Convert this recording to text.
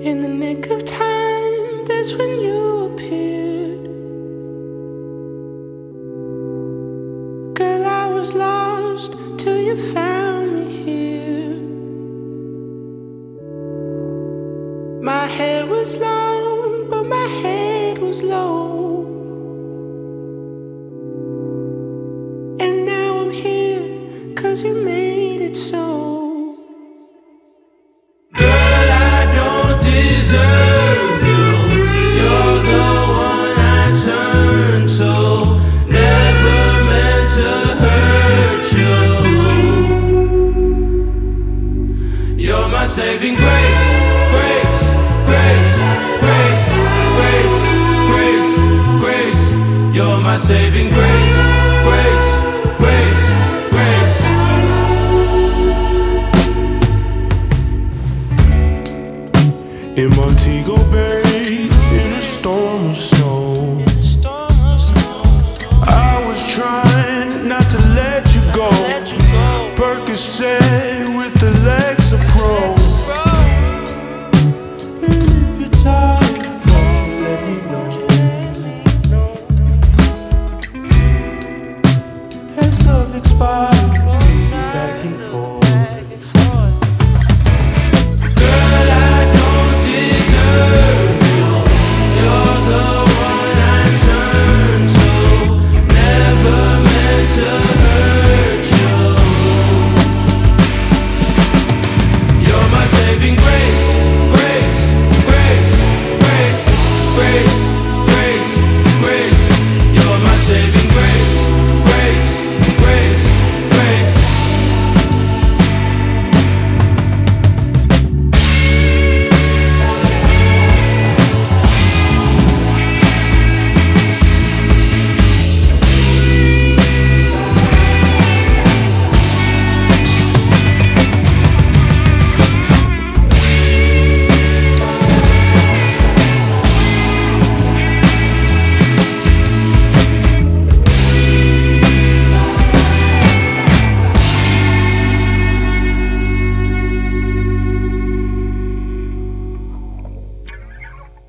In the nick of time, that's when you appeared. Girl, I was lost till you found me here. My hair was long, but my head was low. And now I'm here, 'cause you made it so. Saving grace, grace, grace, grace, grace, grace, grace. You're my saving grace, grace, grace, grace. In Montego Bay, in a storm of sun,